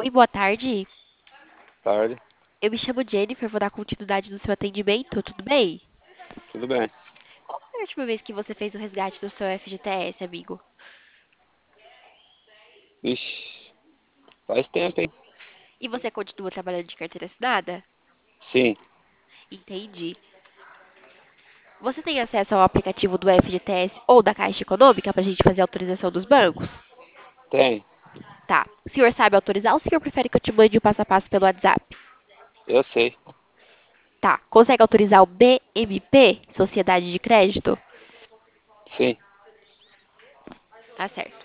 Oi, boa tarde. Tarde, Eu me chamo Jennifer, vou dar continuidade no seu atendimento, tudo bem? tudo bem. Qual foi a última vez que você fez o resgate do seu FGTS, amigo? Ixi, faz tempo, hein? E você continua trabalhando de carteira assinada? Sim, Entendi. Você tem acesso ao aplicativo do FGTS ou da Caixa Econômica para a gente fazer a autorização dos bancos? tem. Tá. O senhor sabe autorizar ou o senhor prefere que eu te mande o passo a passo pelo WhatsApp? Eu sei. Tá. Consegue autorizar o BMP, Sociedade de Crédito? Sim. Tá certo.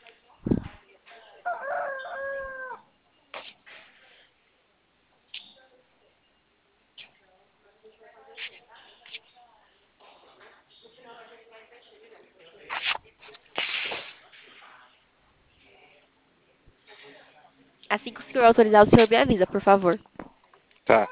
Assim que o senhor autorizar, o senhor me avisa, por favor. Tá.